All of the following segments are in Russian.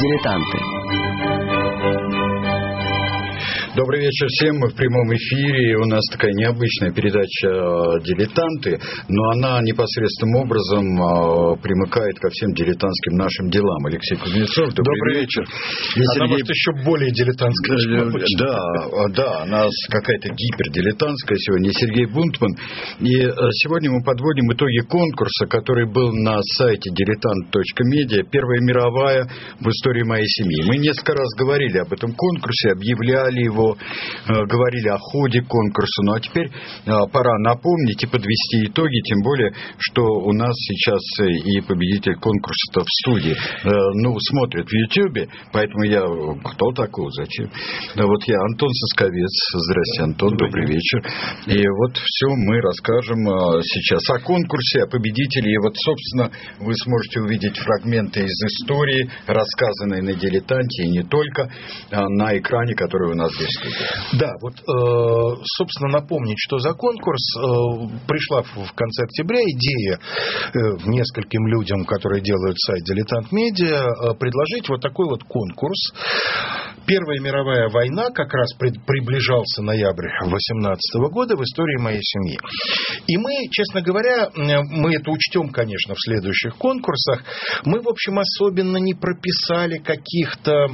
Дилетанты. Добрый вечер всем, мы в прямом эфире, у нас такая необычная передача «Дилетанты», но она непосредственным образом примыкает ко всем дилетантским нашим делам. Алексей Кузнецов, добрый вечер. И она может еще более дилетантская, чем обычно. Да, она какая-то гипердилетантская сегодня, Сергей Бунтман. И сегодня мы подводим итоги конкурса, который был на сайте diletant.media, первая мировая в истории моей семьи. Мы несколько раз говорили об этом конкурсе, объявляли его, говорили о ходе конкурса. Ну а теперь пора напомнить и подвести итоги, тем более, что у нас сейчас и победитель конкурса-то в студии. Смотрит в Ютьюбе, поэтому я... Кто такой? Зачем? Вот я Антон Сосковец. Здравствуйте, Антон, добрый вечер. И вот все мы расскажем сейчас о конкурсе, о победителе. И вот, собственно, вы сможете увидеть фрагменты из истории, рассказанные на «Дилетанте», и не только, на экране, который у нас здесь. Да, вот, собственно, напомнить, что за конкурс. Пришла в конце октября идея нескольким людям, которые делают сайт «Дилетант Медиа», предложить вот такой вот конкурс. Первая мировая война, как раз приближался ноябрь 18 года в истории моей семьи. И мы, честно говоря, мы это учтем, конечно, в следующих конкурсах. Мы, в общем, особенно не прописали каких-то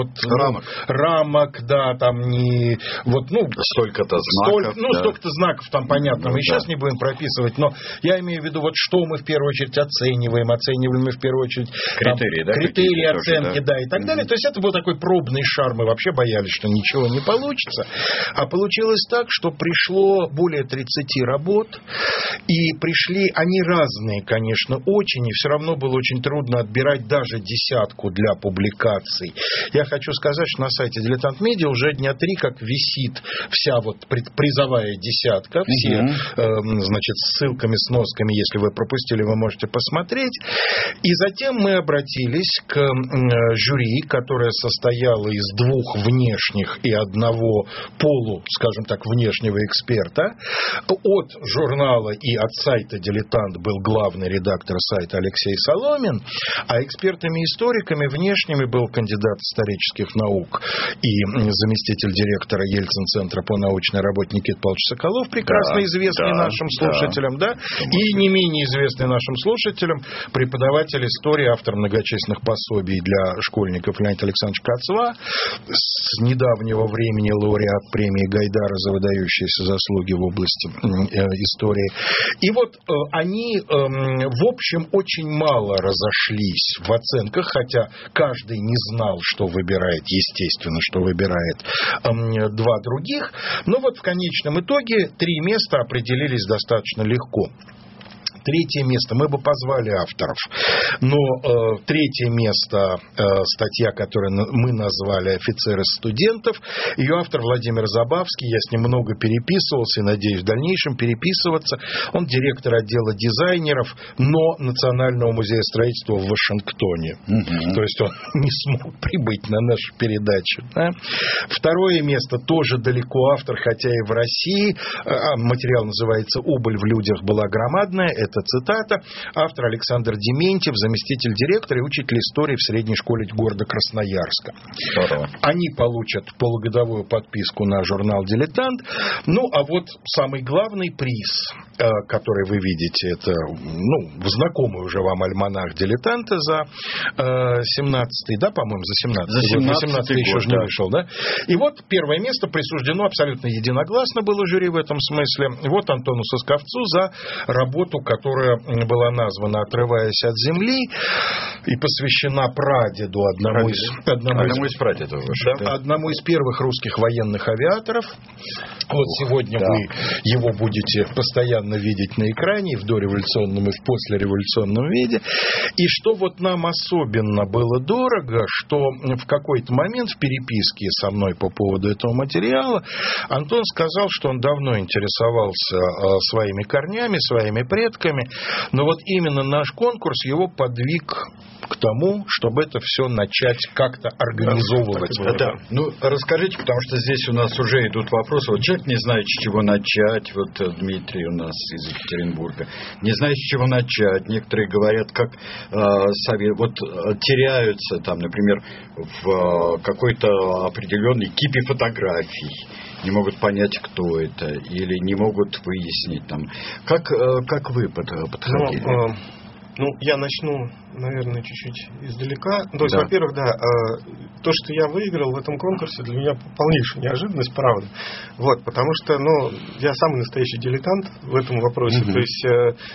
рамок, да, там не... Столько-то знаков. Столько-то знаков, там понятно, мы сейчас не будем прописывать, но я имею в виду, вот что мы в первую очередь оцениваем мы в первую очередь... Критерии оценки, да, и так далее. То есть это был такой пробный шар. Мы вообще боялись, что ничего не получится. А получилось так, что пришло более 30 работ. И пришли они разные, конечно, очень. И все равно было очень трудно отбирать даже десятку для публикаций. Я хочу сказать, что на сайте «Дилетант Медиа» уже дня 3 как висит вся вот призовая десятка. Все, с ссылками, сносками. Если вы пропустили, вы можете посмотреть. И затем мы обратились к жюри, которое состояло из 2 внешних и 1 скажем так, внешнего эксперта. От журнала и от сайта «Дилетант» был главный редактор сайта Алексей Соломин, а экспертами-историками внешними был кандидат исторических наук и заместитель директора Ельцин-центра по научной работе Никита Павлович Соколов, прекрасно известный нашим слушателям, и не менее известный нашим слушателям преподаватель истории, автор многочисленных пособий для школьников Леонид Александрович Кацва, с недавнего времени лауреат премии Гайдара за выдающиеся заслуги в области истории. И вот они, в общем, очень мало разошлись в оценках, хотя каждый не знал, что выбирает, естественно, что выбирает 2 других. Но вот в конечном итоге 3 места определились достаточно легко. 3 место, мы бы позвали авторов, но 3 место, статья, которую мы назвали «Офицеры студентов», ее автор Владимир Забавский, я с ним много переписывался и надеюсь в дальнейшем переписываться. Он директор отдела дизайнеров, но Национального музея строительства в Вашингтоне. То есть он не смог прибыть на нашу передачу. Да? 2 место тоже далеко автор, хотя и в России. Материал называется «Убыль в людях была громадная». Это цитата. Автор Александр Дементьев, заместитель директора и учитель истории в средней школе города Красноярска. Они получат полугодовую подписку на журнал «Дилетант». Ну, а вот самый главный приз, который вы видите, это знакомый уже вам альманах «Дилетанта» за 17-й, да, по-моему, за 17-й еще же не вышел, да? И вот 1 место присуждено абсолютно единогласно было жюри в этом смысле. Вот Антону Сосковцу за работу, которая была названа «Отрываясь от земли» и посвящена прадеду одному из первых русских военных авиаторов. Вот сегодня вы его будете постоянно видеть на экране и в дореволюционном, и в послереволюционном виде. И что вот нам особенно было дорого, что в какой-то момент в переписке со мной по поводу этого материала Антон сказал, что он давно интересовался своими корнями, своими предками, участниками. Но вот именно наш конкурс его подвиг к тому, чтобы это все начать как-то организовывать. Да. Ну, расскажите, потому что здесь у нас уже идут вопросы. Вот человек не знает, с чего начать. Вот Дмитрий у нас из Екатеринбурга. Не знает, с чего начать. Некоторые говорят, как вот теряются, там, например, в какой-то определенной кипе фотографий. Не могут понять, кто это. Или не могут выяснить. Там. Как вы подходили? Я начну, наверное, чуть-чуть издалека. То есть, во-первых, то, что я выиграл в этом конкурсе, для меня полнейшая неожиданность, правда. Вот, потому что, я самый настоящий дилетант в этом вопросе. То есть,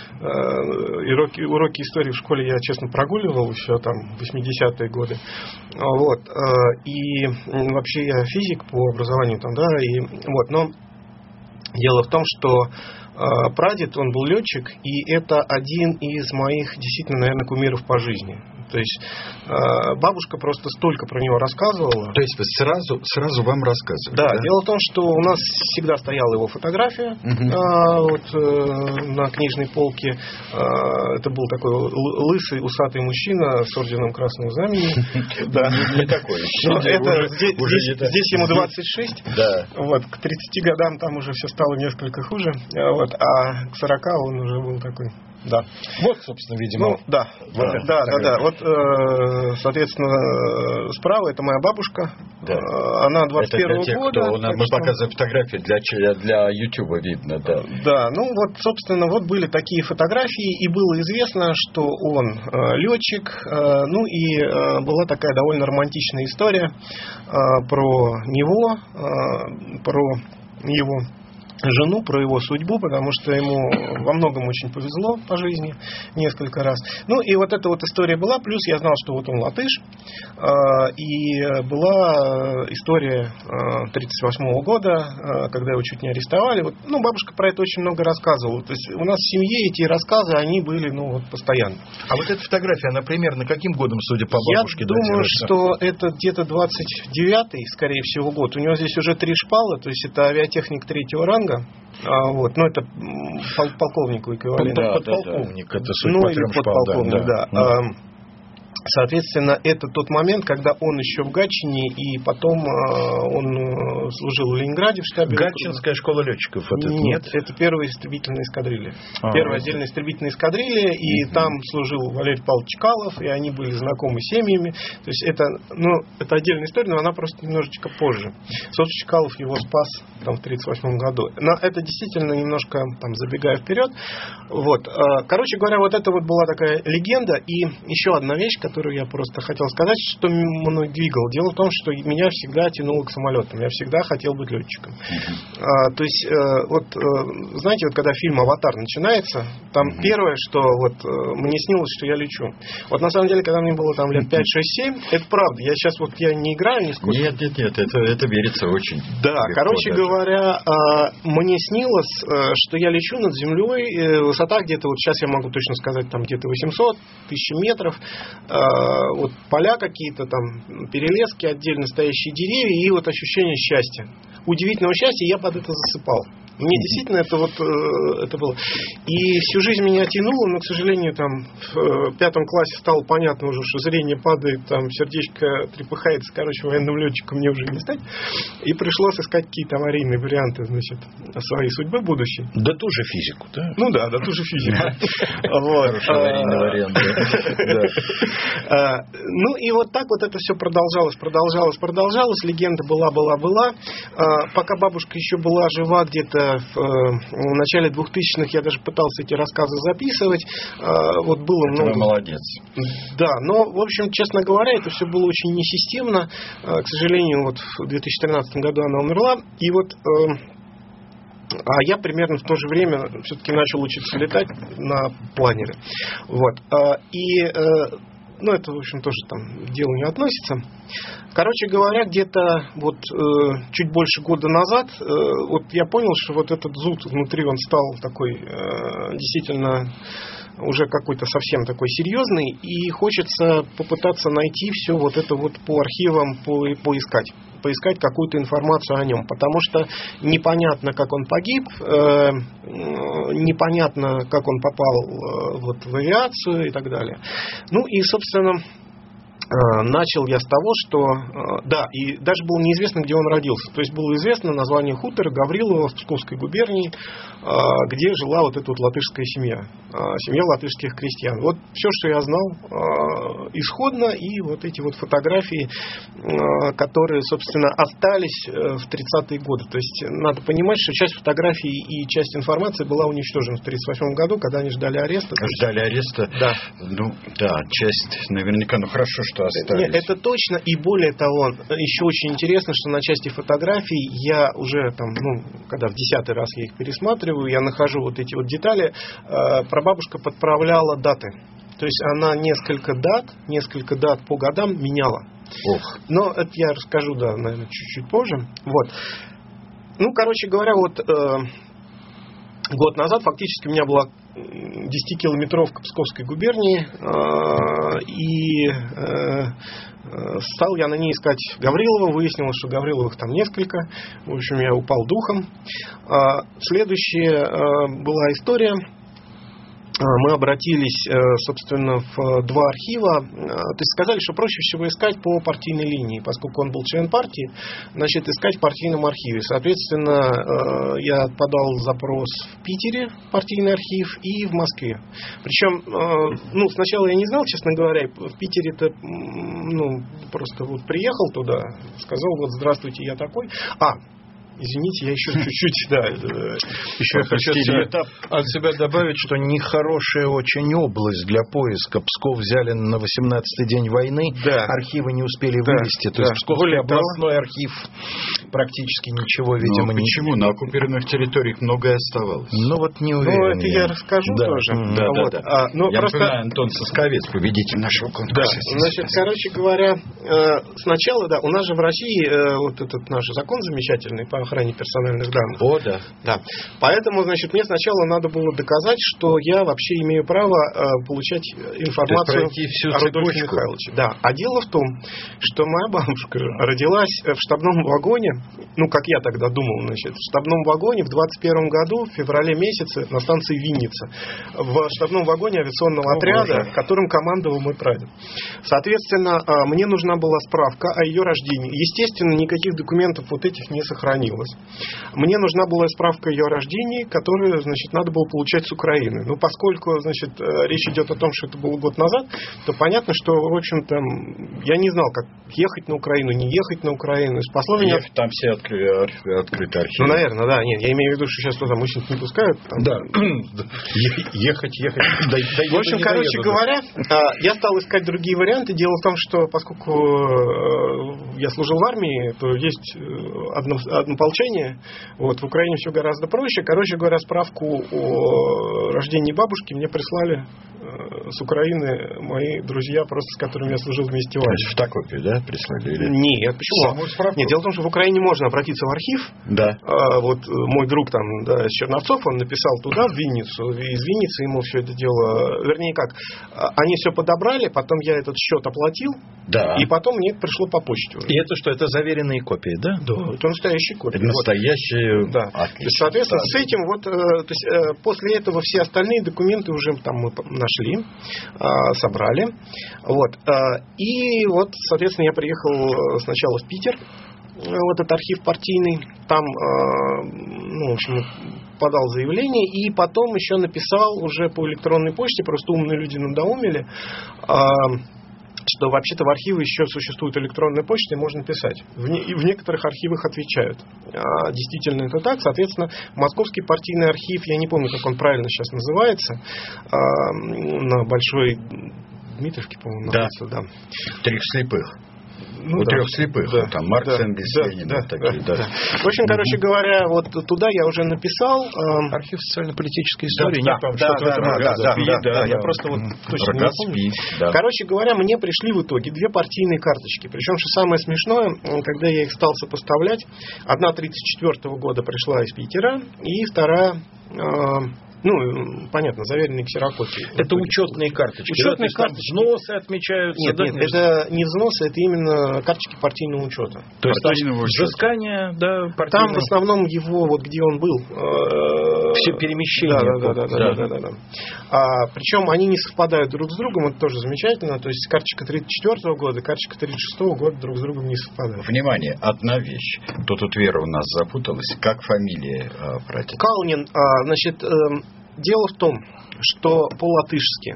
уроки истории в школе я, честно, прогуливал еще там в 80-е годы. Вот. И вообще я физик по образованию там, но дело в том, что прадед, он был летчик, и это один из моих, действительно, наверное, кумиров по жизни. То есть бабушка просто столько про него рассказывала. То есть вы сразу вам рассказывали? Да, дело в том, что у нас всегда стояла его фотография на книжной полке. Это был такой лысый, усатый мужчина с орденом Красного Знамени. Не такой. Здесь ему 26. Вот, к 30 годам там уже все стало несколько хуже. Вот, а к 40 он уже был такой. Да. Вот, собственно, видимо. Вот, соответственно, справа это моя бабушка. Да. Она 21-го года. Мы показываем фотографии для YouTube, видно, да. Да, собственно, были такие фотографии, и было известно, что он летчик. И была такая довольно романтичная история про него, про его жену, про его судьбу, потому что ему во многом очень повезло по жизни несколько раз. И вот эта вот история была, плюс я знал, что вот он латыш, и была история 1938 года, когда его чуть не арестовали. Бабушка про это очень много рассказывала. То есть у нас в семье эти рассказы, они были, постоянно. А вот эта фотография, она примерно каким годом, судя по бабушке, я думаю, что это где-то 29-й, скорее всего, год. У него здесь уже 3 шпала, то есть это авиатехник 3-го ранга. Это полковнику эквивалент. Подполковник, это суть по 3 подполковник, да. Соответственно, это тот момент, когда он еще в Гатчине, и потом он служил в Ленинграде в штабе. Гатчинская школа летчиков? Нет, это первая истребительная эскадрилья. Первая отдельная истребительная эскадрилья, и там служил Валерий Павлович Чкалов, и они были знакомы с семьями. То есть это отдельная история, но она просто немножечко позже. Собственно, Чкалов его спас там в 1938 году. Но это действительно немножко, забегая вперед. Вот. Короче говоря, вот это вот была такая легенда. И еще одна вещь, которую я просто хотел сказать, что мной двигало. Дело в том, что меня всегда тянуло к самолетам. Я всегда хотел быть летчиком. То есть, знаете, когда фильм «Аватар» начинается, там первое, что мне снилось, что я лечу. На самом деле, когда мне было там лет 5, 6, 7, это правда. Я сейчас я не играю нисколько. Нет, это верится очень. Да, короче говоря, мне снилось, что я лечу над землей, высота где-то, сейчас я могу точно сказать, там где-то 800, 1000 метров, поля какие-то там, перелески, отдельно стоящие деревья, и ощущение счастья. Удивительного счастья, я под это засыпал. Мне действительно это было. И всю жизнь меня тянуло, но, к сожалению, в 5 классе стало понятно уже, что зрение падает, сердечко трепыхается, военным летчиком мне уже не стать. И пришлось искать какие-то аварийные варианты, своей судьбы будущей. Да ту же физику, да? Да ту же физику. Хороший аварийный вариант. И так это все продолжалось. Легенда была. Пока бабушка еще была жива, где-то в начале 2000-х я даже пытался эти рассказы записывать. Было много. Вы молодец. Да, но, в общем, честно говоря, это все было очень несистемно. К сожалению, в 2013 году она умерла. И а я примерно в то же время все-таки начал учиться летать на планере. Это, в общем, тоже к делу не относится. Короче говоря, где-то чуть больше года назад я понял, что этот зуд внутри, он стал такой действительно уже какой-то совсем такой серьезный, и хочется попытаться найти все вот это вот по архивам, поискать какую-то информацию о нем, потому что непонятно, как он погиб, непонятно, как он попал вот в авиацию и так далее. Ну и, собственно, начал я с того, что... Да, и даже было неизвестно, где он родился. То есть было известно название хутора Гаврилово в Псковской губернии, где жила вот эта вот латышская семья. Семья латышских крестьян. Вот все, что я знал исходно, и вот эти вот фотографии, которые, собственно, остались в 30-е годы. То есть надо понимать, что часть фотографий и часть информации была уничтожена в 1938 году, когда они ждали ареста. Ждали ареста? Да. Ну, да, часть наверняка, ну хорошо, что остались. Нет, это точно, и более того, еще очень интересно, что на части фотографий я уже там, когда в 10-й раз я их пересматриваю, я нахожу вот эти вот детали, прабабушка подправляла даты. То есть она несколько дат по годам меняла. Ох. Но это я расскажу, да, наверное, чуть-чуть позже. Вот. Ну, короче говоря, вот год назад фактически у меня была 10-километровка Псковской губернии, и стал я на ней искать Гаврилова, выяснилось, что Гавриловых там несколько, в общем, я упал духом. Следующая была история. Мы обратились, собственно, в два архива. То есть сказали, что проще всего искать по партийной линии, поскольку он был член партии, значит, искать в партийном архиве. Соответственно, я подал запрос в Питере, партийный архив, и в Москве. Причем, сначала я не знал, честно говоря, в Питере-то, просто вот приехал туда, сказал, вот, здравствуйте, я такой. Извините, я еще чуть-чуть, да. Еще я хочу от себя добавить, что нехорошая очень область для поиска. Псков взяли на 18-й день войны, да. Архивы не успели вывести. То есть Псковский областной архив практически ничего, видимо, не... Почему? На оккупированных территориях многое оставалось. Вот не уверен. Это я расскажу тоже. Да. Я напоминаю, Антон Сосковец, победитель нашего конкурса. Да. Значит, короче говоря, сначала, у нас же в России вот этот наш закон замечательный по охране персональных данных. Да. Поэтому, значит, мне сначала надо было доказать, что я вообще имею право получать информацию о Рудольфе Михайловиче. Да. А дело в том, что моя бабушка родилась в штабном вагоне, как я тогда думал, значит, в штабном вагоне в 21 году, в феврале месяце, на станции Винница, в штабном вагоне авиационного отряда, которым командовал мой прадед. Соответственно, мне нужна была справка о ее рождении. Естественно, никаких документов вот этих не сохранилось. Мне нужна была справка о ее рождении, которую, значит, надо было получать с Украины. Но поскольку, значит, речь идет о том, что это было год назад, то понятно, что, в общем-то, я не знал, как ехать на Украину, не ехать на Украину. Спасло меня... Там все открыты архивы. Наверное, да. Нет, я имею в виду, что сейчас туда мужчин не пускают. Да. Ехать. В общем, короче говоря, я стал искать другие варианты. Дело в том, что поскольку я служил в армии, то есть однополчение. В Украине все гораздо проще. Короче говоря, справку о рождении бабушки мне прислали с Украины мои друзья, просто с которыми я служил вместе в армии. Фотокопию, да, прислали? Или... Нет, почему? Нет, дело в том, что в Украине можно обратиться в архив. Да. Мой друг там, из Черновцов, он написал туда, в Винницу. И из Винницы ему все это дело... Вернее, как? Они все подобрали, потом я этот счет оплатил. Да. И потом мне это пришло по почте. И это что? Это заверенные копии, да? Да, это настоящие копии. Это настоящие... Да. То есть, соответственно, с этим после этого все остальные документы уже там мы нашли, собрали. И соответственно, я приехал сначала в Питер, в этот архив партийный, там, в общем, подал заявление, и потом еще написал уже по электронной почте, просто умные люди надоумили, что вообще-то в архиве еще существует электронная почта, и можно писать. И в некоторых архивах отвечают. Действительно это так. Соответственно, Московский партийный архив, я не помню, как он правильно сейчас называется, на Большой Дмитровке, по-моему, находится. Да. Трех слепых. Трех слепых. Да. Там Маркс, Энгельс, Ленин. В общем, короче говоря, туда я уже написал. Архив социально-политической истории. Да. Я просто точно не помню. Короче говоря, мне пришли в итоге две партийные карточки. Причем, что самое смешное, когда я их стал сопоставлять, одна 1934 года пришла из Питера, и вторая Ну, понятно, заверенные ксерокопии. Это учетные карточки. Учетные карточки. Взносы отмечаются. Нет, это не взносы, это именно карточки партийного учета. То есть взыскание, да, партийного. Там в основном его, вот где он был. Все перемещения. Да. Причем они не совпадают друг с другом, это тоже замечательно. То есть карточка 1934 года и карточка 1936 года друг с другом не совпадают. Внимание, одна вещь. Тут Вера у нас запуталась. Как фамилия прадеда? Калнин, значит, дело в том, что по-латышски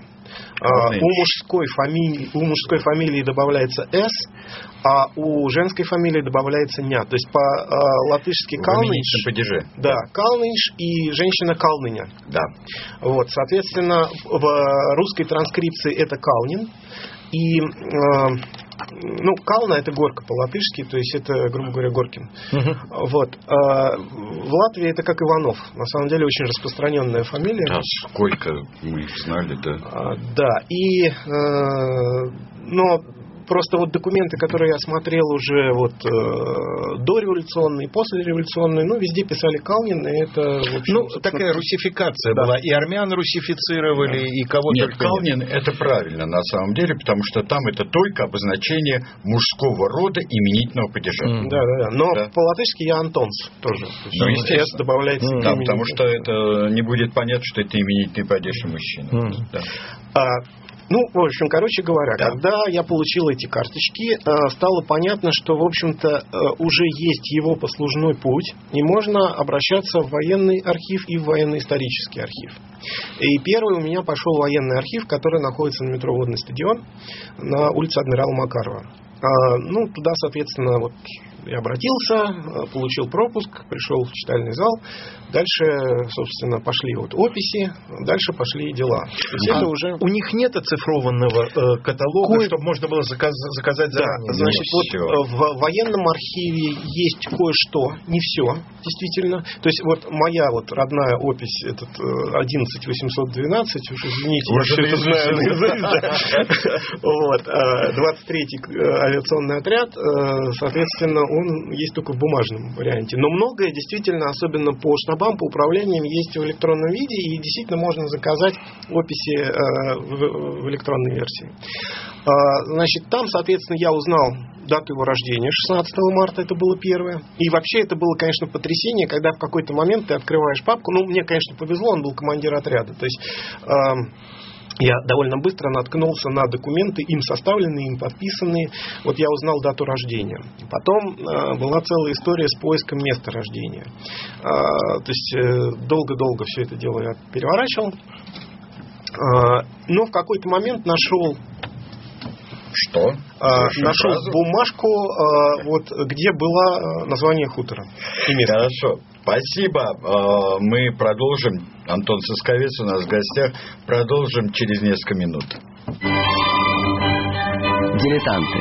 у мужской фамилии добавляется «с», а у женской фамилии добавляется «ня». То есть по-латышски «калныш». Да, «калныш» и женщина «калныня». Да. Вот, соответственно, в русской транскрипции это «калнин». И, Кална — это горка по-латышски, то есть это, грубо говоря, Горкин. Вот. В Латвии это как Иванов. На самом деле очень распространенная фамилия. Да, сколько мы их знали, да. Да, но просто вот документы, которые я смотрел уже вот дореволюционные, послереволюционные, везде писали Калнин, и это, в общем, такая русификация была. И армян русифицировали, и кого-то. Нет, Калнин это правильно на самом деле, потому что там это только обозначение мужского рода именительного падежа. Да. Но по-латышски я Антонс тоже. Естественно. Добавляется. Да, потому что это не будет понятно, что это именительный падеж мужчина. В общем, короче говоря, когда я получил эти карточки, стало понятно, что, в общем-то, уже есть его послужной путь, и можно обращаться в военный архив и в военно-исторический архив. И первый у меня пошел военный архив, который находится на метро Водный стадион на улице Адмирала Макарова. Туда, соответственно, я обратился, получил пропуск, пришел в читальный зал. Дальше, собственно, пошли описи, дальше пошли дела. То есть это уже... У них нет оцифрованного каталога, чтобы можно было заказать заранее? Да, значит, в военном архиве есть кое-что, не все, действительно. То есть моя родная опись, этот 11812, уж извините, я все это знаю наизусть. 23-й авиационный отряд, соответственно, он есть только в бумажном варианте. Но многое действительно, особенно по штабам, по управлениям, есть в электронном виде, и действительно можно заказать описи в электронной версии. Значит, там, соответственно, я узнал дату его рождения, 16 марта, это было первое. И вообще это было, конечно, потрясение, когда в какой-то момент ты открываешь папку. Мне, конечно, повезло, он был командир отряда. То есть... я довольно быстро наткнулся на документы, им составленные, им подписанные. Я узнал дату рождения. Потом была целая история с поиском места рождения. То есть долго-долго все это дело я переворачивал. Но в какой-то момент нашел... Что? Нашел бумажку, где было название хутора. Хорошо. Спасибо. Мы продолжим. Антон Сысковец у нас в гостях. Продолжим через несколько минут. Дилетанты.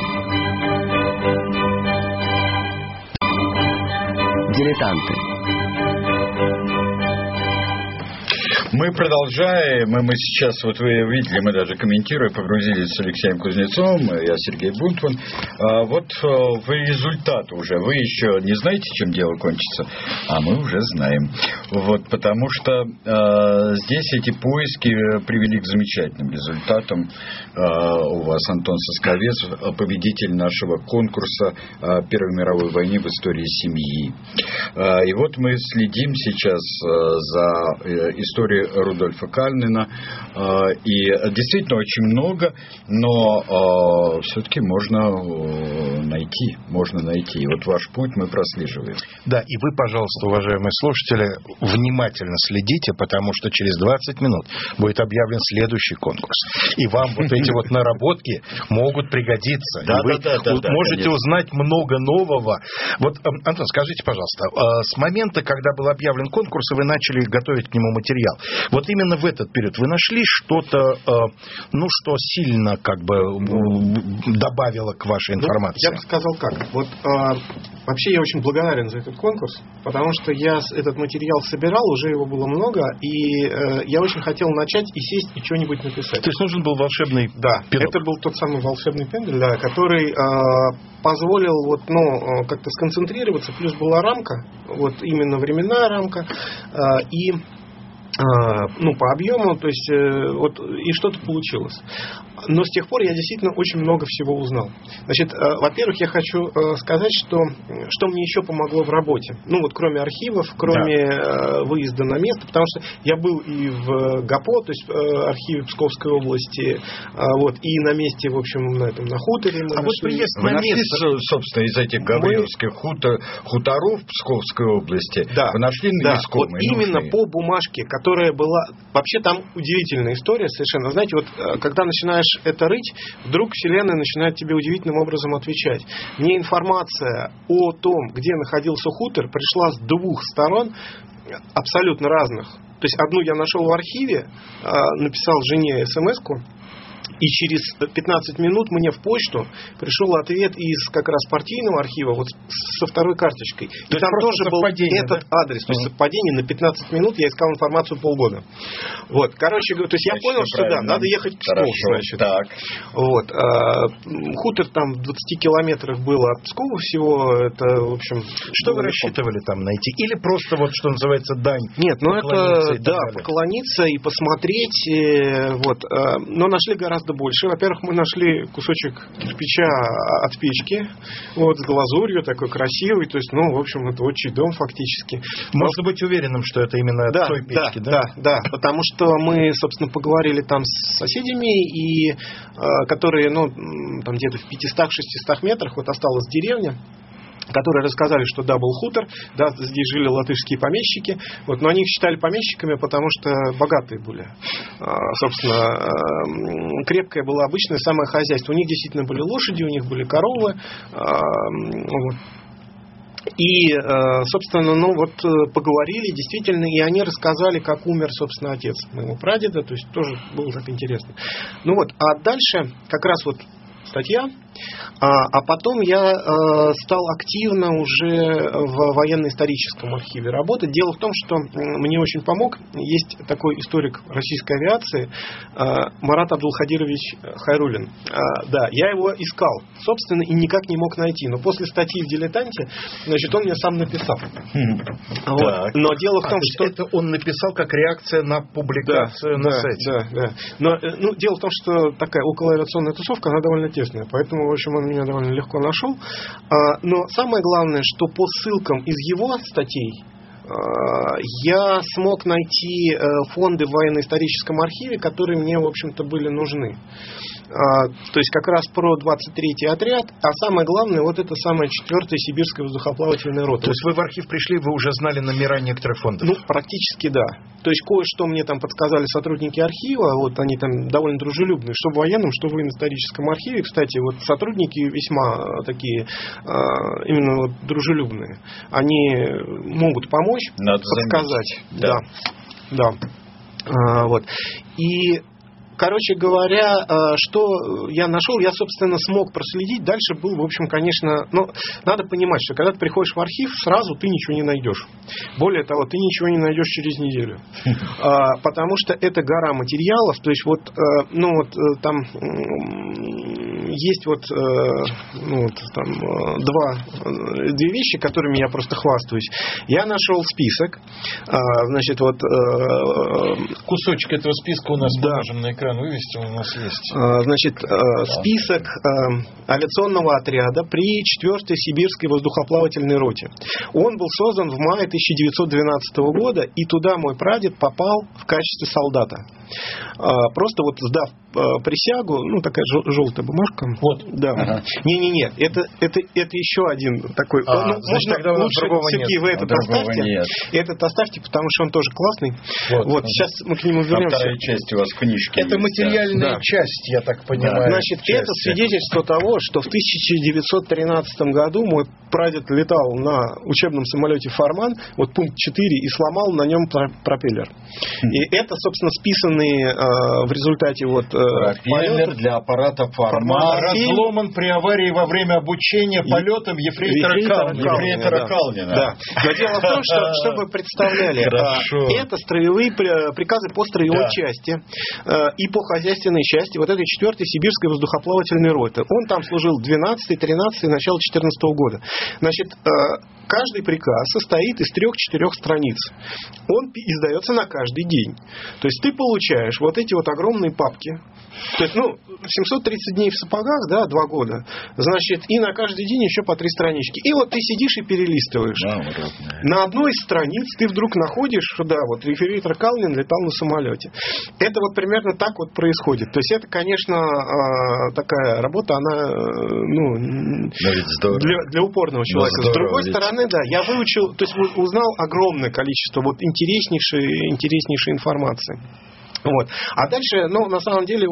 Мы продолжаем, и мы сейчас, вы видели, мы даже комментируя, погрузились с Алексеем Кузнецовым, я Сергей Бунтман. Вы результат уже, вы еще не знаете, чем дело кончится, а мы уже знаем. Потому что здесь эти поиски привели к замечательным результатам. У вас Антон Сысковец, победитель нашего конкурса Первой мировой войны в истории семьи. И мы следим сейчас за историей Рудольфа Калнина. И действительно очень много, но все-таки можно найти. И ваш путь мы прослеживаем. Да, и вы, пожалуйста, уважаемые слушатели, внимательно следите, потому что через 20 минут будет объявлен следующий конкурс. И вам эти наработки могут пригодиться. Вы можете узнать много нового. Антон, скажите, пожалуйста, с момента, когда был объявлен конкурс, и вы начали готовить к нему материал, именно в этот период вы нашли что-то, что сильно добавило к вашей информации? Я бы сказал как. Вообще я очень благодарен за этот конкурс, потому что я этот материал собирал, уже его было много, и я очень хотел начать и сесть и что-нибудь написать. То есть нужен был волшебный пинок. Это был тот самый волшебный пендель, который позволил как-то сконцентрироваться, плюс была рамка, именно временная рамка, и по объему, то есть и что-то получилось. Но с тех пор я действительно очень много всего узнал. Значит, во-первых, я хочу сказать, что мне еще помогло в работе. Кроме архивов, кроме выезда на место, потому что я был и в ГАПО, то есть архиве Псковской области, и на месте, в общем, на хуторе. Приезд на место, собственно, из этих гавриловских хуторов Псковской области, вы нашли искомые. Именно по бумажке, которая была... Вообще там удивительная история совершенно. Знаете, когда начинаешь это рыть, вдруг Вселенная начинает тебе удивительным образом отвечать. Мне информация о том, где находился хутор, пришла с двух сторон, абсолютно разных. То есть одну я нашел в архиве, написал жене смс-ку, и через 15 минут мне в почту пришел ответ из как раз партийного архива со второй карточкой. И там тоже был этот адрес. То есть совпадение на 15 минут, я искал информацию полгода. Короче, то есть я понял, что надо ехать в Псков. Значит. Так. Хутор там в 20 километрах было от Пскова всего. Это, в общем... Что вы рассчитывали там найти? Или просто, что называется, дань? Нет, поклониться и посмотреть. Но нашли гораздо больше. Во-первых, мы нашли кусочек кирпича от печки, с глазурью, такой красивый, то есть, в общем, это отчий дом фактически. Можно быть уверенным, что это именно от той печки, да, потому что мы, собственно, поговорили там с соседями, которые, там где-то в 500-600 метрах осталась деревня, которые рассказали, что был хутор, здесь жили латышские помещики, но они их считали помещиками, потому что богатые были. Собственно, крепкое было обычное самое хозяйство. У них действительно были лошади, у них были коровы. И, собственно, поговорили действительно, и они рассказали, как умер, собственно, отец моего прадеда, то есть тоже было так интересно. А дальше как раз статья, а потом я стал активно уже в военно-историческом архиве работать. Дело в том, что мне очень помог, есть такой историк российской авиации Марат Абдулхадирович Хайруллин. Я его искал, собственно, и никак не мог найти. Но после статьи в «Дилетанте», значит, он мне сам написал. Но дело в том, что... Это он написал как реакция на публикацию на сайте. Да. Но дело в том, что такая околоавиационная тусовка, она довольно тесная. Поэтому, в общем, он меня довольно легко нашел. Но самое главное, что по ссылкам из его статей я смог найти фонды в военно-историческом архиве, которые мне, в общем-то, были нужны. То есть как раз про 23-й отряд, а самое главное, это самая 4-я сибирская воздухоплавательная рота. То есть вы в архив пришли, вы уже знали номера некоторых фондов? Практически да. То есть кое-что мне там подсказали сотрудники архива, они там довольно дружелюбные, что в военном, что в военно-историческом архиве. Кстати, сотрудники весьма такие, именно дружелюбные. Они могут помочь, подсказать. Да. И короче говоря, что я нашел, я, собственно, смог проследить. Дальше был, в общем, конечно... надо понимать, что когда ты приходишь в архив, сразу ты ничего не найдешь. Более того, ты ничего не найдешь через неделю. Потому что это гора материалов. То есть, там есть две вещи, которыми я просто хвастаюсь. Я нашел список. Значит, кусочек этого списка у нас положен на экран. Вывести у нас есть. Значит, список авиационного отряда при 4-й сибирской воздухоплавательной роте. Он был создан в мае 1912 года, и туда мой прадед попал в качестве солдата. Просто сдав присягу, такая желтая бумажка. Да. Не. Это еще один такой. Можно лучше все-таки вы этот оставьте. Этот оставьте, потому что он тоже классный. Сейчас мы к нему вернемся. Вторая часть у вас книжки. Это материальная часть, я так понимаю. Значит, это свидетельство того, что в 1913 году мой прадед летал на учебном самолете «Фарман», пункт 4, и сломал на нем пропеллер. И это, собственно, списанные в результате пропеллер для аппарата «Фарман» разломан при аварии во время обучения полетам ефрейтора Калнина. Да. Но дело в том, что, чтобы вы представляли, это строевые приказы по строевой части и по хозяйственной части вот этой 4-й сибирской воздухоплавательной роты. Он там служил 12-й, 13-й, начало 14 года. Значит, каждый приказ состоит из 3-4 страниц. Он издается на каждый день. То есть ты получаешь вот эти вот огромные папки. То есть, 730 дней в сапогах, да, 2 года. Значит, и на каждый день еще по 3 странички. И вот ты сидишь и перелистываешь. На одной из страниц ты вдруг находишь, что да, вот ефрейтор Калнин летал на самолете. Это вот примерно так вот происходит. То есть это, конечно, такая работа, она, для упорного человека. С другой стороны, да, я выучил, то есть узнал огромное количество вот интереснейшей информации. Вот. А дальше, на самом деле,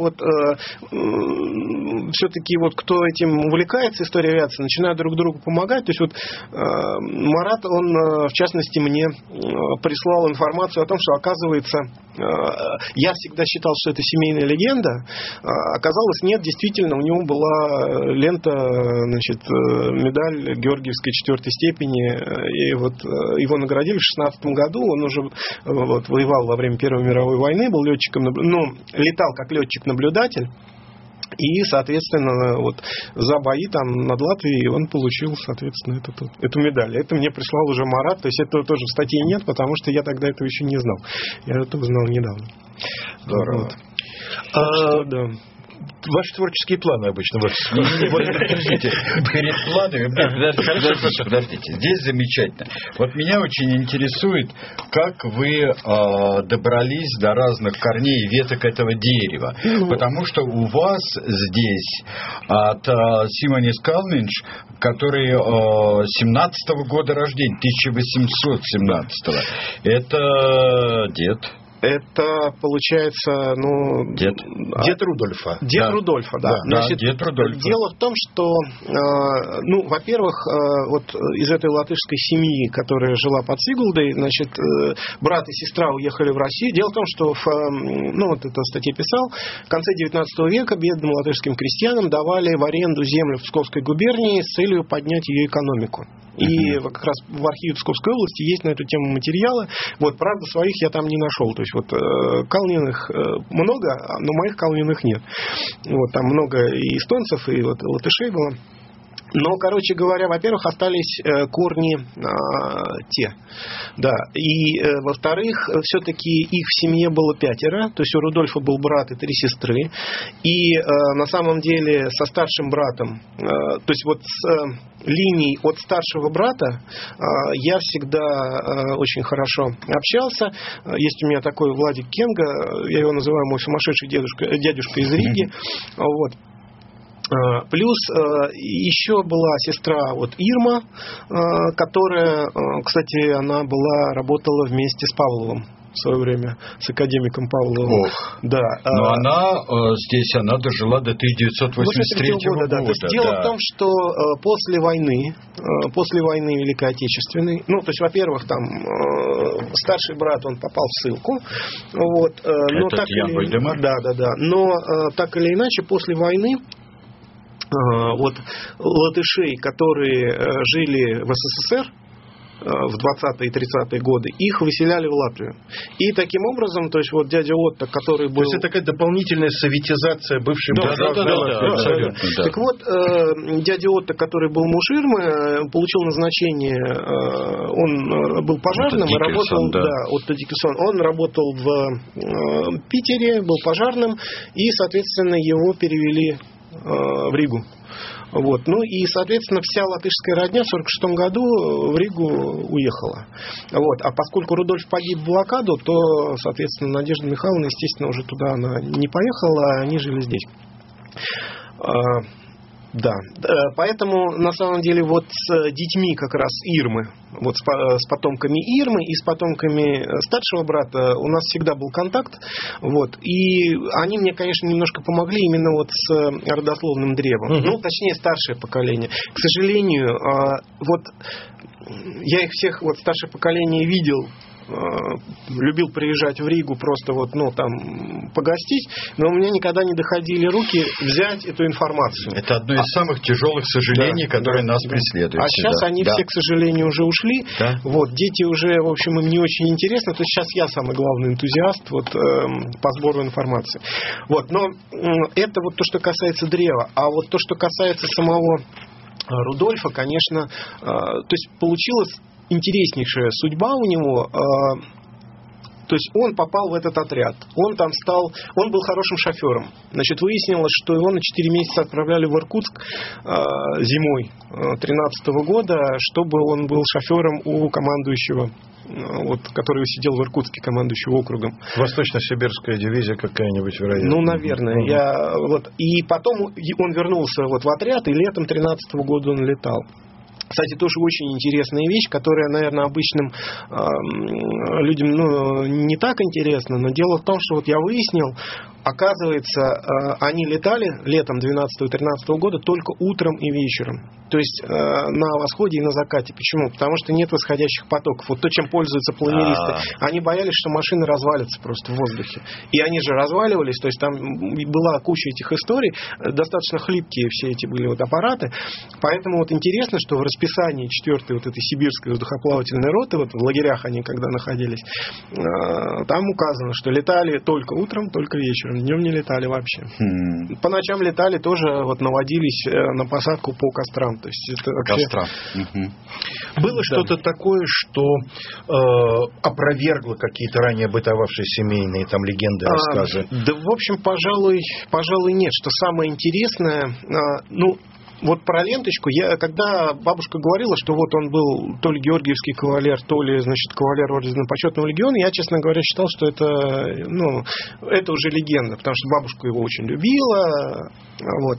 все-таки кто этим увлекается, история авиации, начинают друг другу помогать. То есть Марат, он, в частности, мне прислал информацию о том, что, оказывается, я всегда считал, что это семейная легенда. Оказалось, нет, действительно, у него была лента, медаль Георгиевской 4-й степени, и его наградили в 16 году. Он уже воевал во время Первой мировой войны, был летал как летчик-наблюдатель. И, соответственно, за бои там над Латвией он получил, соответственно, эту медаль. Это мне прислал уже Марат. То есть этого тоже в статье нет, потому что я тогда этого еще не знал. Я это узнал недавно. Здорово. Да. Ваши творческие планы обычно. Подождите, перед планами... Подождите, здесь замечательно. Меня очень интересует, как вы добрались до разных корней и веток этого дерева. Потому что у вас здесь от Симонис Калнинш, который 17-го года рождения, 1817-го, это дед. Это, получается, дед Рудольфа. Дед Рудольфа, да. Дед Рудольфа. Дело в том, что, во-первых, из этой латышской семьи, которая жила под Сигулдой, брат и сестра уехали в Россию. Дело в том, что, это в статье писал, в конце 19 века бедным латышским крестьянам давали в аренду землю в Псковской губернии с целью поднять ее экономику. И как раз в архиве Псковской области есть на эту тему материалы. Правда, своих я там не нашел. То есть Калниных много, но моих Калниных нет. Там много и эстонцев, и латышей было. Но, короче говоря, во-первых, остались корни те. Да. И, во-вторых, все-таки их в семье было 5. То есть у Рудольфа был брат и 3 сестры. И на самом деле со старшим братом, то есть с линией от старшего брата я всегда очень хорошо общался. Есть у меня такой Владик Кенга, я его называю мой сумасшедший дядюшка из Риги. Плюс еще была сестра Ирма, которая, кстати, она работала вместе с Павловым в свое время, с академиком Павловым. Да. Но она дожила до 1983 года. Да. То есть дело в том, что после войны Великой Отечественной, то есть, во-первых, там старший брат, он попал в ссылку. Это Ян Вальдемар? Да. Но так или иначе, после войны латышей, которые жили в СССР в 20-е и 30-е годы, их выселяли в Латвию. И таким образом, то есть дядя Отто, который был... То есть это такая дополнительная советизация бывшей... Да. Так дядя Отто, который был муж Ирмы, получил назначение, он был пожарным и работал... Отто Диккельсон. Он работал в Питере, был пожарным, и, соответственно, его перевели в Ригу. И, соответственно, вся латышская родня в 1946 году в Ригу уехала. А поскольку Рудольф погиб в блокаду, то, соответственно, Надежда Михайловна, естественно, уже туда она не поехала, они жили здесь. Да, поэтому на самом деле с детьми как раз Ирмы, с потомками Ирмы и с потомками старшего брата у нас всегда был контакт, и они мне, конечно, немножко помогли именно с родословным древом, точнее старшее поколение. К сожалению, я их всех старшее поколение видел любил приезжать в Ригу просто вот, ну, там, погостить, но у меня никогда не доходили руки взять эту информацию. Это одно из самых тяжелых сожалений, которые нас преследуют. А сейчас они все, к сожалению, уже ушли. Да. Вот, дети уже, в общем, им не очень интересно. То есть сейчас я самый главный энтузиаст вот, по сбору информации. Вот, но это вот то, что касается древа. А вот то, что касается самого Рудольфа, конечно, то есть получилась интереснейшая судьба у него. То есть он попал в этот отряд. Он был хорошим шофером. Значит, выяснилось, что его на 4 месяца отправляли в Иркутск зимой 2013 года, чтобы он был шофером у командующего, вот, который сидел в Иркутске, командующего округом. Восточно-сибирская дивизия какая-нибудь, вероятно. Ну, наверное. И потом он вернулся вот в отряд, и летом 2013 года он летал. Кстати, тоже очень интересная вещь, которая, наверное, обычным людям не так интересна, но дело в том, что вот я выяснил, оказывается, они летали летом 2012-2013 года только утром и вечером. То есть на восходе и на закате. Почему? Потому что нет восходящих потоков. Вот то, чем пользуются планеристы. Они боялись, что машины развалятся просто в воздухе. И они же разваливались. То есть там была куча этих историй. Достаточно хлипкие все эти были вот аппараты. Поэтому вот интересно, что в расписании 4-й вот этой сибирской воздухоплавательной роты, вот в лагерях они когда находились, там указано, что летали только утром, только вечером. Днем не летали вообще. По ночам летали тоже, вот наводились на посадку по кострам. То есть это вообще... Было что-то такое, что опровергло какие-то ранее бытовавшие семейные там легенды, рассказы? Да, в общем, пожалуй, нет. Что самое интересное, вот про ленточку, когда бабушка говорила, что вот он был то ли георгиевский кавалер, то ли, значит, кавалер ордена Почетного легиона, я, честно говоря, считал, что это уже легенда, потому что бабушка его очень любила, вот.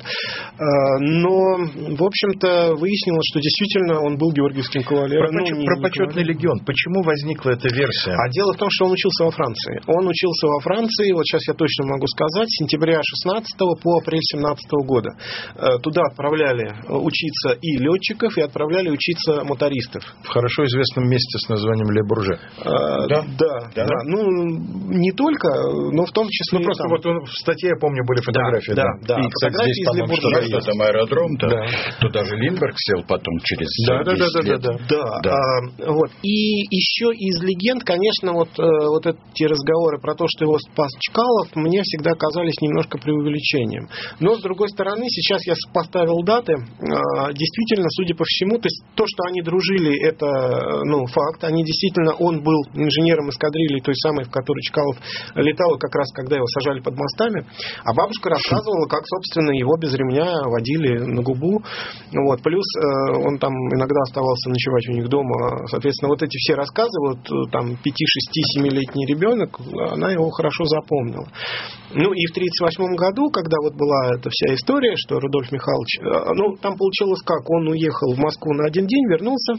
Но, в общем-то, выяснилось, что действительно он был георгиевским кавалером. Про Почетный легион. Почему возникла эта версия? А дело в том, что он учился во Франции. Вот сейчас я точно могу сказать, с сентября 16 по апрель 17 года. Туда отправляли учиться и летчиков, и отправляли учиться мотористов. В хорошо известном месте с названием Ле Бурже. Да. Не только, но в том числе... Ну, просто вот в статье, я помню, были фотографии. Да. И, кстати, здесь, из Ле Бурже. Там аэродром, да. Туда же Линдберг сел потом через 10 лет. Да. Вот. И еще из легенд, конечно, вот эти разговоры про то, что его спас Чкалов, мне всегда казались немножко преувеличением. Но, с другой стороны, сейчас я поставил даты. Действительно, судя по всему, то есть то, что они дружили, это факт. Он был инженером эскадрильи, той самой, в которой Чкалов летал, как раз когда его сажали под мостами. А бабушка рассказывала, как, собственно, его без ремня водили на губу. Вот. Плюс он там иногда оставался ночевать у них дома. Соответственно, вот эти все рассказы, вот там 5, 6, 7-летний ребенок, она его хорошо запомнила. Ну и в 1938 году, когда вот была эта вся история, что Рудольф Михайлович, там получилось как, он уехал в Москву на один день, вернулся,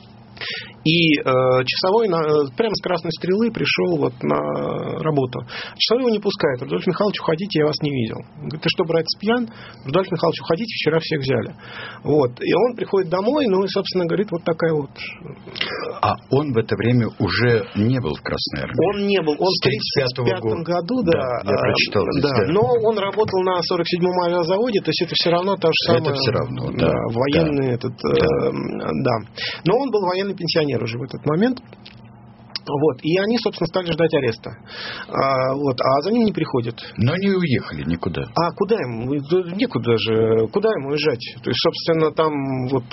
и часовой прямо с Красной Стрелы пришел вот на работу. Часовой его не пускает. Рудольф Михайлович, уходите, я вас не видел. Он говорит, ты что, братец, пьян? Рудольф Михайлович, уходите, вчера всех взяли. Вот. И он приходит домой, и, собственно, говорит, вот такая вот... А он в это время уже не был в Красной Армии? Он не был. Он в 1935 году, да. Я прочитал здесь. Да. Но он работал на 47-м авиазаводе, то есть это все равно то же самое. Это все равно, да. Военный да. Но он был военный пенсионер уже в этот момент. Вот. И они, собственно, стали ждать ареста. А за ним не приходят. Но они уехали никуда. А куда ему? Некуда же. Куда ему уезжать? То есть, собственно, там вот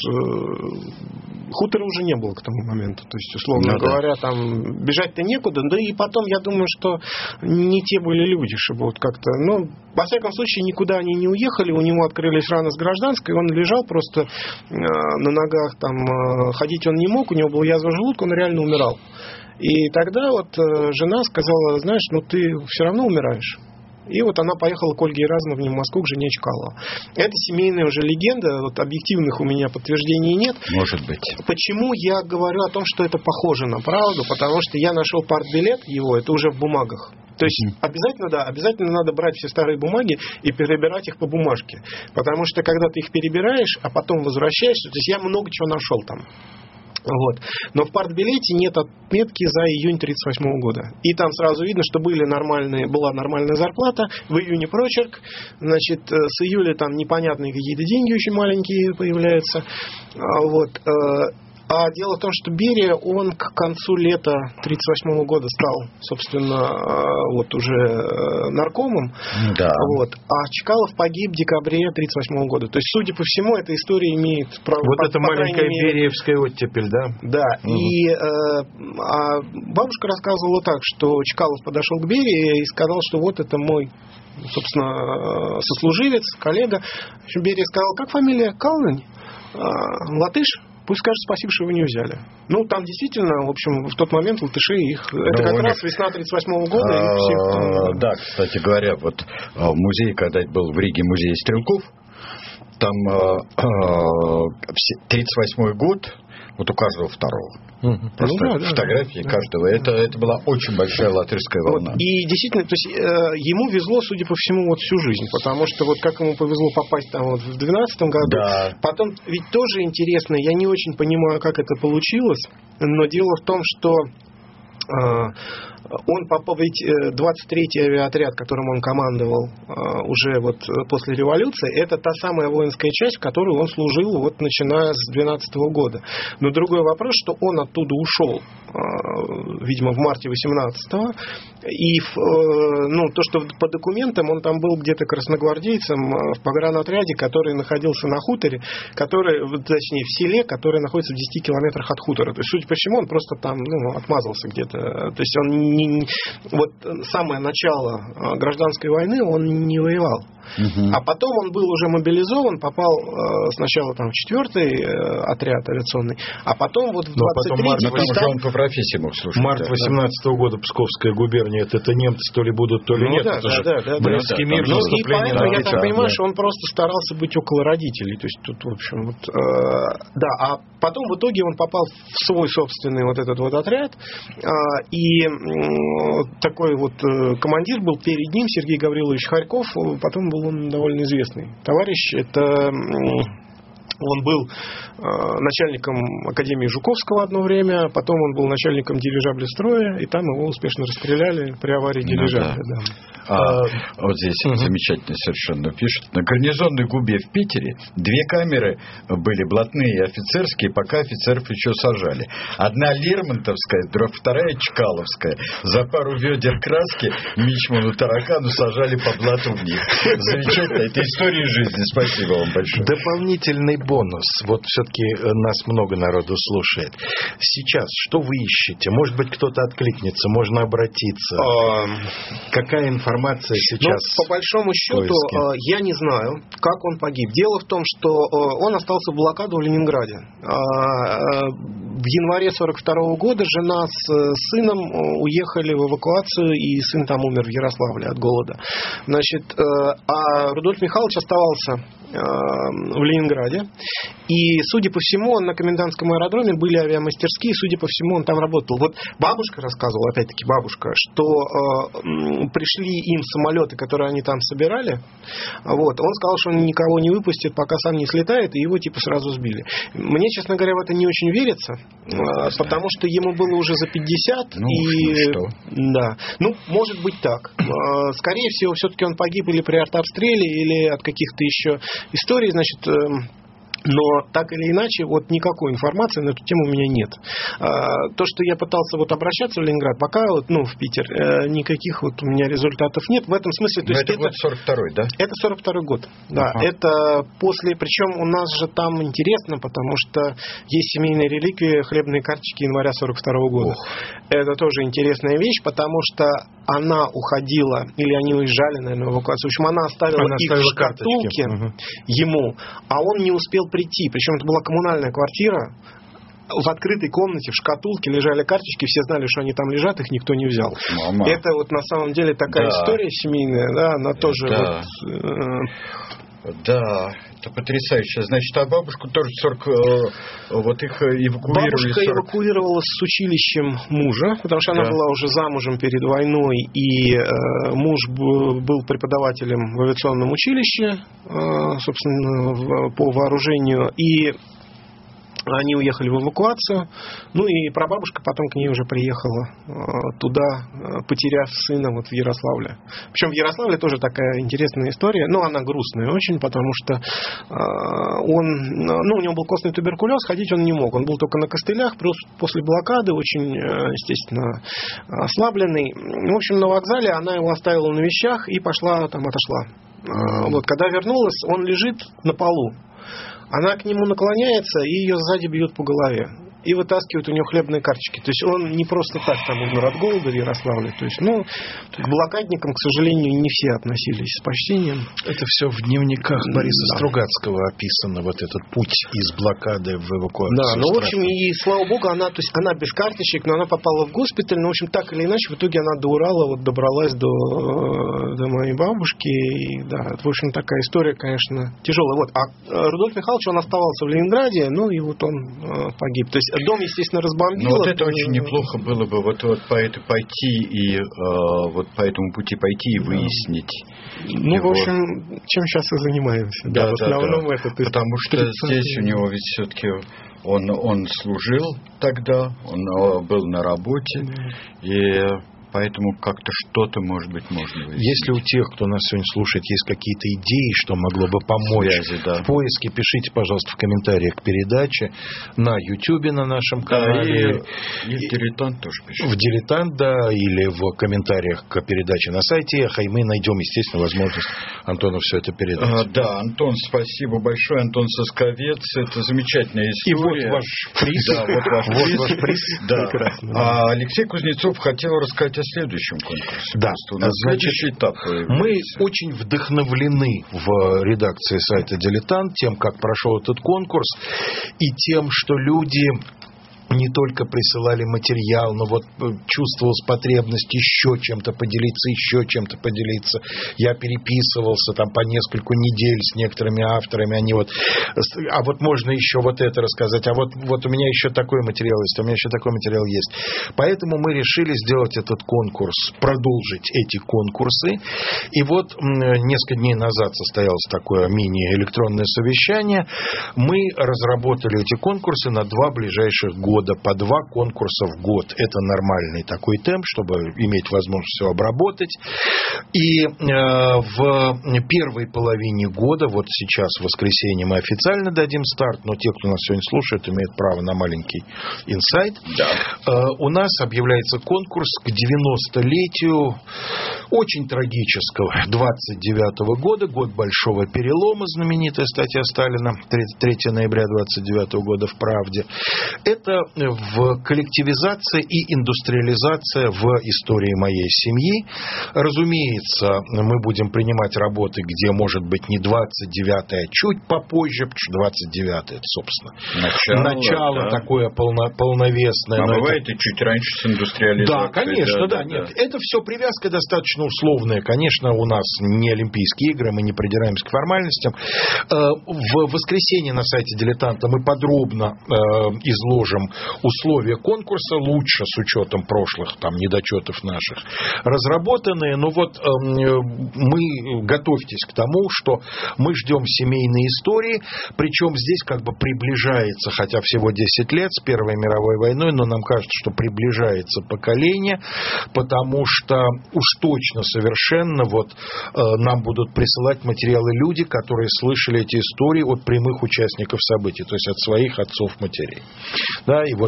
хутора уже не было к тому моменту. То есть, условно говоря, там бежать-то некуда. Да и потом, я думаю, что не те были люди, чтобы вот как-то... во всяком случае, никуда они не уехали. У него открылись раны с гражданской. Он лежал просто на ногах. Там ходить он не мог. У него была язва желудка. Он реально умирал. И тогда вот жена сказала, знаешь, ты все равно умираешь. И вот она поехала к Ольге Еразмовне в Москву, к жене Чкалова. Это семейная уже легенда, вот объективных у меня подтверждений нет. Может быть. Почему я говорю о том, что это похоже на правду? Потому что я нашел партбилет его, это уже в бумагах. То есть обязательно надо брать все старые бумаги и перебирать их по бумажке. Потому что когда ты их перебираешь, а потом возвращаешься, то есть я много чего нашел там. Вот. Но в партбилете нет отметки за июнь 1938 года. И там сразу видно, что была нормальная зарплата, в июне прочерк, значит, с июля там непонятные какие-то деньги очень маленькие появляются. Вот. А дело в том, что Берия, он к концу лета 1938 года стал, собственно, вот уже наркомом. Да. Вот. А Чкалов погиб в декабре 1938 года. То есть, судя по всему, эта история имеет право. Вот это маленькая бериевская оттепель, да? Да. И бабушка рассказывала так, что Чкалов подошел к Берии и сказал, что вот это мой, собственно, сослуживец, коллега. Берия сказал, как фамилия? Калнань? Латыш? Пусть скажет спасибо, что его не взяли. Ну, там действительно, в общем, в тот момент латыши их... Это как раз весна 1938 года. Да, кстати говоря, вот музей, когда был в Риге, музей стрелков, там 1938 год, вот у каждого второго. Просто фотографии каждого. Это была очень большая латышская волна. Вот. И действительно, то есть, ему везло, судя по всему, вот всю жизнь. Потому что вот как ему повезло попасть там вот в 2012 году. Да. Потом, ведь тоже интересно, я не очень понимаю, как это получилось, но дело в том, что он попал, ведь 23-й авиаотряд, которым он командовал уже вот после революции, это та самая воинская часть, в которой он служил вот начиная с 12 года. Но другой вопрос, что он оттуда ушел, видимо, в марте 18-го, и то, что по документам он там был где-то красногвардейцем в погранотряде, который находился на хуторе, точнее в селе, которое находится в 10 километрах от хутора. То есть, судя по всему, он просто там отмазался где-то. То есть он вот самое начало гражданской войны он не воевал. А потом он был уже мобилизован, попал сначала там в 4-й отряд авиационный, а потом вот в 23-й... он по профессии мог служить. Март 18-го года Псковская губерния, это немцы то ли будут, то ли нет. Брестский мир, и поэтому, я так понимаю, что он просто старался быть около родителей. То есть тут, в общем, вот... Да, а потом в итоге он попал в свой собственный вот этот вот отряд, и такой вот командир был перед ним, Сергей Гаврилович Харьков, потом был он довольно известный товарищ. Это... Он был начальником Академии Жуковского одно время, потом он был начальником дирижаблестроя, и там его успешно расстреляли при аварии дирижабля. Вот здесь замечательно совершенно пишут. На гарнизонной губе в Питере 2 камеры были блатные и офицерские, пока офицеров еще сажали. Одна Лермонтовская, вторая Чкаловская. За пару ведер краски Мичману Таракану сажали по блату в них. Замечательно. Это история жизни. Спасибо вам большое. Дополнительный бонус. Вот все-таки нас много народу слушает. Сейчас что вы ищете? Может быть, кто-то откликнется, можно обратиться. Какая информация сейчас? По большому счету, я не знаю, как он погиб. Дело в том, что он остался в блокаду в Ленинграде. В январе 1942 года жена с сыном уехали в эвакуацию, и сын там умер в Ярославле от голода. Значит, а Рудольф Михайлович оставался в Ленинграде. И, судя по всему, он на комендантском аэродроме были авиамастерские, судя по всему, он там работал. Вот бабушка рассказывала, опять-таки бабушка, что пришли им самолеты, которые они там собирали. Вот. Он сказал, что он никого не выпустит, пока сам не слетает, и его типа сразу сбили. Мне, честно говоря, в это не очень верится, потому что ему было уже за 50. Да. Может быть так. Скорее всего, все-таки он погиб или при артобстреле, или от каких-то еще историй, значит... Но так или иначе, вот никакой информации на эту тему у меня нет. То, что я пытался вот обращаться в Ленинград, пока вот, в Питер, никаких вот у меня результатов нет. В этом смысле... То есть это год 42-й, да? Это 42-й год, да. Это после... Причем у нас же там интересно, потому что есть семейная реликвия, хлебные карточки января 42-го года. Это тоже интересная вещь, потому что она уходила, или они уезжали, наверное, в эвакуацию. В общем, она оставила их в шкатулке ему, а он не успел прийти. Причем это была коммунальная квартира. В открытой комнате, в шкатулке лежали карточки, все знали, что они там лежат, их никто не взял. Мама. Это вот на самом деле такая история семейная, да, она тоже Да, это потрясающе. Значит, а бабушку тоже вот их эвакуировали. Бабушка эвакуировалась с училищем мужа, потому что она была уже замужем перед войной, и муж был преподавателем в авиационном училище, собственно, по вооружению, и Они уехали в эвакуацию, ну и прабабушка потом к ней уже приехала туда, потеряв сына вот в Ярославле. Причем в Ярославле тоже такая интересная история, но она грустная очень, потому что у него был костный туберкулез, ходить он не мог, он был только на костылях, плюс после блокады очень, естественно, ослабленный. В общем, на вокзале она его оставила на вещах и отошла. Вот, когда вернулась, он лежит на полу. Она к нему наклоняется, и ее сзади бьют по голове. И вытаскивают у него хлебные карточки. То есть он не просто так там умер от голода в Ярославле. То есть, к блокадникам, к сожалению, не все относились с почтением. Это все в дневниках Бориса Стругацкого описано, вот этот путь из блокады в эвакуацию. Да, в общем, и слава богу, она без карточек, но она попала в госпиталь. Но, в общем, так или иначе, в итоге она до Урала добралась до моей бабушки. И, да, в общем, такая история, конечно, тяжелая. Вот. А Рудольф Михайлович, он оставался в Ленинграде, и вот он погиб. То есть дом, естественно, разбомбило. Но вот это очень неплохо было бы вот по этому пути пойти и выяснить. В общем, чем сейчас и занимаемся. Да, в основном это. Потому что здесь у него ведь все-таки он служил тогда, он был на работе, и поэтому как-то что-то, может быть, можно выяснить. Если у тех, кто нас сегодня слушает, есть какие-то идеи, что могло бы помочь в поиске, пишите, пожалуйста, в комментариях к передаче на YouTube на нашем канале. И в «Дилетант» тоже пишите. В «Дилетант», да, или в комментариях к передаче на сайте «Эхо», и мы найдем, естественно, возможность Антону все это передать. Да, Антон, спасибо большое. Антон Сосковец. Это замечательная история. И вот ваш приз. Да, вот ваш приз. Прекрасно. А Алексей Кузнецов хотел рассказать о следующем конкурсе. Да. У нас следующий этап появился. Мы очень вдохновлены в редакции сайта «Дилетант» тем, как прошел этот конкурс, и тем, что люди не только присылали материал, но чувствовалась потребность еще чем-то поделиться. Я переписывался там по несколько недель с некоторыми авторами, они можно еще это рассказать, у меня еще такой материал есть, Поэтому мы решили сделать этот конкурс, продолжить эти конкурсы. И несколько дней назад состоялось такое мини-электронное совещание. Мы разработали эти конкурсы на 2 ближайших года. По 2 конкурса в год. Это нормальный такой темп, чтобы иметь возможность все обработать. И в первой половине года, сейчас в воскресенье мы официально дадим старт, но те, кто нас сегодня слушает, имеют право на маленький инсайт. Да. У нас объявляется конкурс к 90-летию очень трагического 29-го года, год Большого перелома, знаменитая статья Сталина, 3 ноября 29-го года в «Правде». Это в коллективизация и индустриализация в истории моей семьи. Разумеется, мы будем принимать работы, где может быть не 29-е, а чуть попозже, потому что 29-е, это, собственно, начало такое полновесное. А бывает и чуть раньше с индустриализацией. Да, конечно, да. Нет, это все привязка достаточно условная. Конечно, у нас не Олимпийские игры, мы не придираемся к формальностям. В воскресенье на сайте «Дилетанта» мы подробно изложим условия конкурса, лучше с учетом прошлых недочетов наших разработанные. Но мы готовьтесь к тому, что мы ждем семейные истории, причем здесь приближается, хотя всего 10 лет с Первой мировой войной, но нам кажется, что приближается поколение, потому что уж точно совершенно нам будут присылать материалы люди, которые слышали эти истории от прямых участников событий, то есть от своих отцов-матерей. Да, и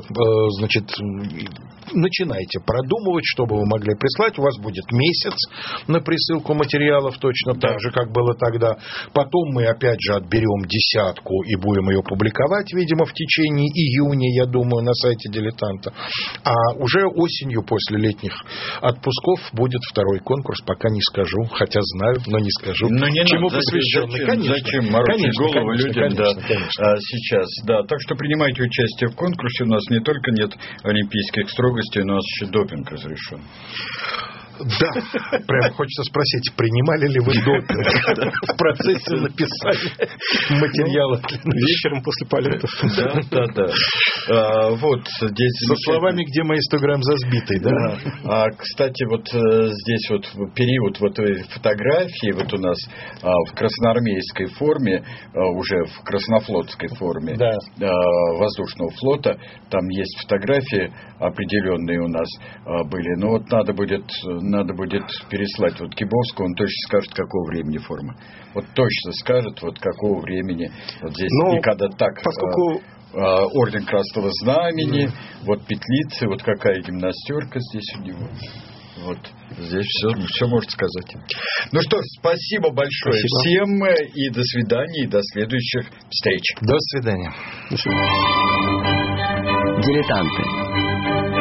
начинайте продумывать, что бы вы могли прислать. У вас будет месяц на присылку материалов, точно так же, как было тогда. Потом мы опять же отберем 10 и будем ее публиковать, видимо, в течение июня, я думаю, на сайте «Дилетанта». А уже осенью, после летних отпусков, будет второй конкурс, пока не скажу, хотя знаю, но не скажу. Чему посвященный? Зачем морочить голову людям сейчас? Да, так что принимайте участие в конкурсе. У нас не только нет олимпийских строгостей, у нас еще допинг разрешен. Да, прям хочется спросить, принимали ли вы допинг в процессе написания материала? Вечером после полетов. Да. Вот здесь... Со словами, где мои 100 грамм за сбитый, да? Кстати, вот здесь вот период вот этой фотографии вот у нас в красноармейской форме, уже в краснофлотской форме воздушного флота, там есть фотографии определенные у нас были. Но вот надо будет переслать вот Кибовскому, он точно скажет, какого времени форма. Вот точно скажет, вот какого времени вот здесь. И когда так... Поскольку... Орден Красного Знамени, вот петлицы, вот какая гимнастерка здесь у него. Вот здесь все может сказать. Ну что ж, спасибо большое всем, и до свидания, и до следующих встреч. До свидания. Дилетанты.